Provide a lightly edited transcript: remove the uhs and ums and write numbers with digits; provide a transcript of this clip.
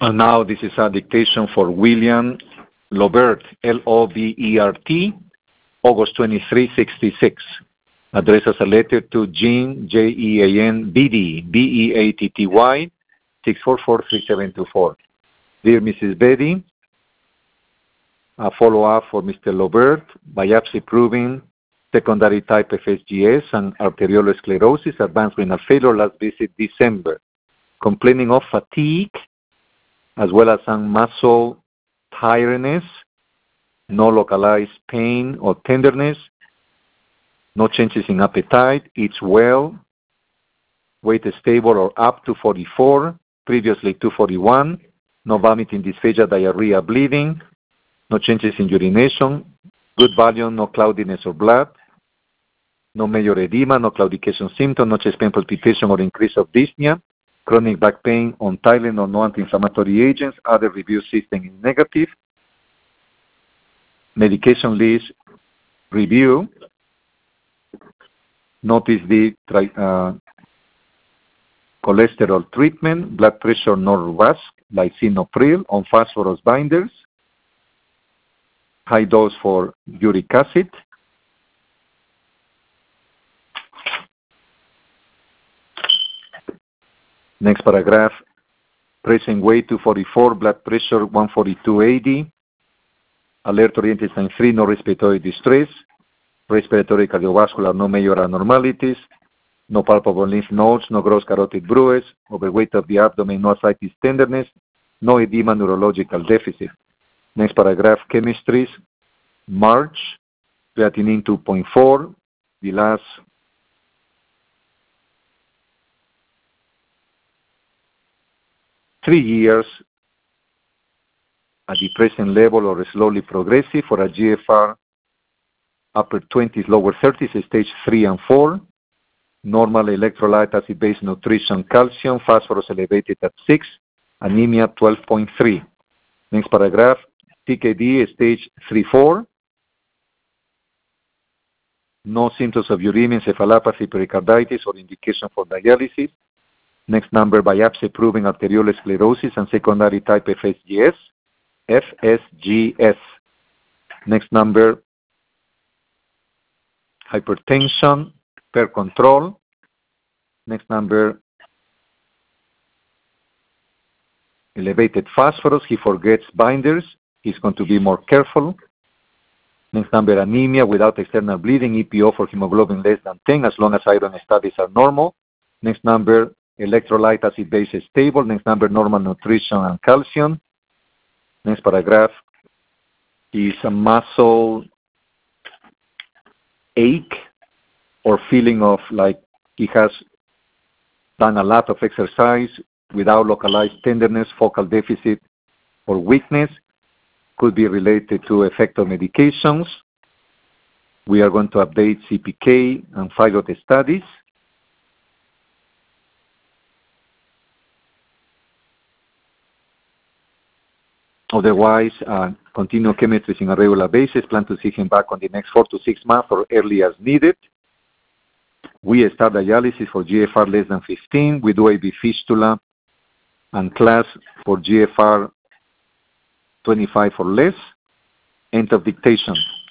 And now this is a dictation for William Lobert, L-O-B-E-R-T, August 23, 66. Address as a letter to Jean, Jean, B-D, B-E-A-T-T-Y, 644-3724. Dear Mrs. Betty, a follow-up for Mr. Lobert, biopsy proving secondary type FSGS and arteriolosclerosis, advanced renal failure last visit December. Complaining of fatigue, as well as some muscle tiredness, no localized pain or tenderness, no changes in appetite, eats well, weight is stable or up to 44, previously 241, no vomiting, dysphagia, diarrhea, bleeding, no changes in urination, good volume, no cloudiness or blood, no major edema, no claudication symptom, no chest pain, palpitation, or increase of dyspnea, chronic back pain on Tylenol or no anti-inflammatory agents, other review system is negative, medication list review, notice the cholesterol treatment, blood pressure Norvasc, lisinopril on phosphorus binders, high dose for uric acid. Next paragraph, present weight 244, blood pressure 142/80, alert oriented sign 3, no respiratory distress, respiratory cardiovascular, no major abnormalities, no palpable lymph nodes, no gross carotid bruise, overweight of the abdomen, no ascites tenderness, no edema, neurological deficit. Next paragraph, chemistries, March, creatinine 2.4, the last three years at the present level or slowly progressive for a GFR upper 20s, lower 30s, stage 3 and 4. Normal electrolyte, acid-base nutrition, calcium, phosphorus elevated at 6, anemia 12.3. Next paragraph, CKD stage 3-4. No symptoms of uremia, encephalopathy, pericarditis, or indication for dialysis. Next number, biopsy proving arteriolosclerosis and secondary type FSGS. FSGS. Next number, hypertension per control. Next number, elevated phosphorus. He forgets binders. He's going to be more careful. Next number, anemia without external bleeding, EPO for hemoglobin less than 10 as long as iron studies are normal. Next number, electrolyte acid base is stable. Next number, normal nutrition and calcium. Next paragraph is a muscle ache or feeling of like he has done a lot of exercise without localized tenderness, focal deficit, or weakness. Could be related to effect of medications. We are going to update CPK and pilot studies. Otherwise, continue chemistry on a regular basis. Plan to see him back on the next 4 to 6 months or early as needed. We start dialysis for GFR less than 15. We do AV fistula and class for GFR 25 or less. End of dictation.